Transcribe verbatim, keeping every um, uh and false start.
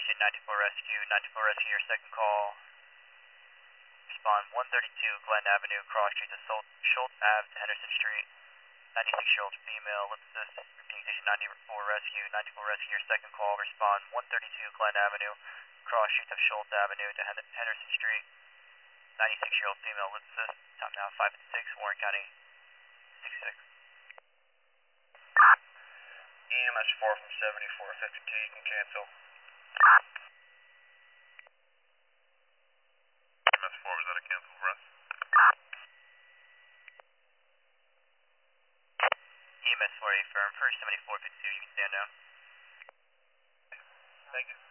Station ninety-four Rescue, ninety-four Rescue, your second call. Respond one thirty-two Glen Avenue, cross street to Sol Schultz Ave to Henderson Street. ninety-six-year-old female, lip assist, repeating Station ninety-four Rescue, ninety-four Rescue, your second call. Respond one thirty-two Glen Avenue, cross street to Schultz Avenue to Henderson Street. ninety-six-year-old female, lip assist, time now five fifty-six, Warren County, sixty-six. E M S four from seventy-four fifty-two, you can cancel. E M S four, was that a cancel for us? E M S four, A firm, first seventy-four fifty-two, you can stand down. Thank you.